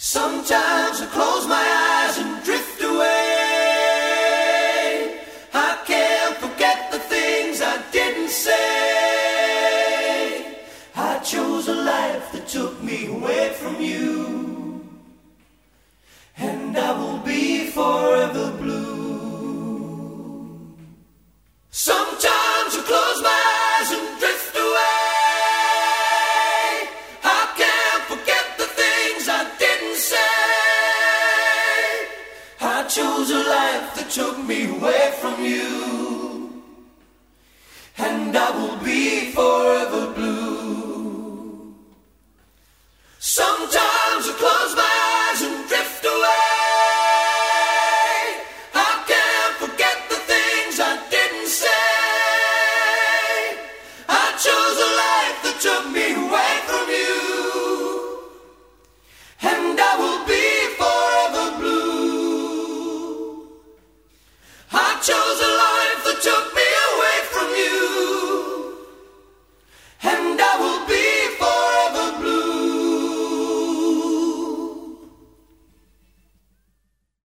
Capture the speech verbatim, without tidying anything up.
Sometimes I close my eyes and drift away. I can't forget the things I didn't say. I chose a life that took me away from you, and I will be forever blue. Sometimes I close my eyes and drift away. I can't forget the things I didn't say. I chose a life that took me away from you, and I will be forever blue.